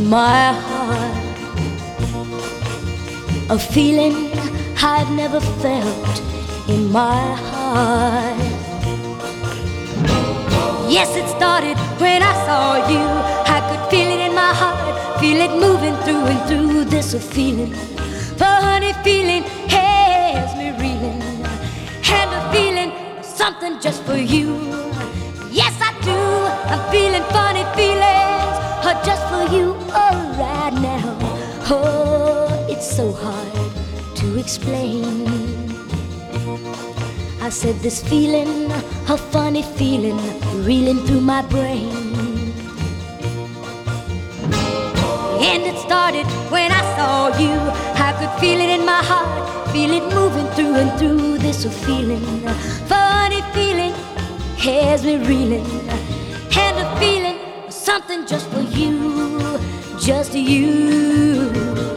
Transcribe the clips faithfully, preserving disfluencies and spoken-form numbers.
my heart, a feeling I've never felt in my heart. Yes, it started when I saw you. I could feel it in my heart, feel it moving through and through. This a feeling, funny feeling, has me reeling, and a feeling, something just for you. Yes, I do. I'm feeling funny feelings, uh, just for you, oh, right now. Oh, it's so hard to explain. I said this feeling, a funny feeling, reeling through my brain. And it started when I saw you. I could feel it in my heart, feel it moving through and through. This a feeling, funny feeling, has me reeling, and a feeling, something just for you, just you.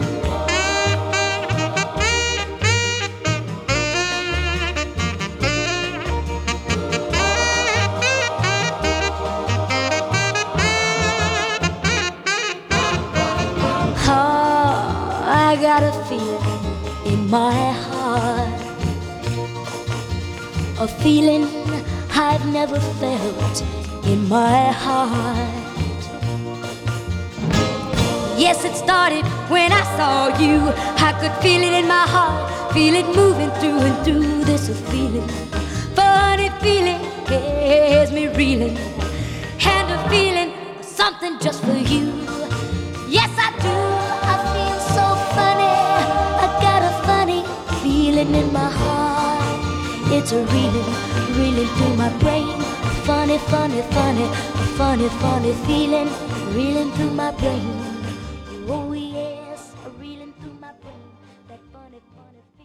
I got a feeling in my heart, a feeling I've never felt in my heart. Yes, it started when I saw you. I could feel it in my heart, feel it moving through and through. This a feeling, funny feeling, has me reeling, and a feeling, something just for you. Yes, I do. I feel so funny. I got a funny feeling in my heart. It's a reeling, reeling through my brain. Funny, funny, funny, funny, funny feeling, reeling through my brain. Oh yes, a reeling through my brain. That funny, funny feeling.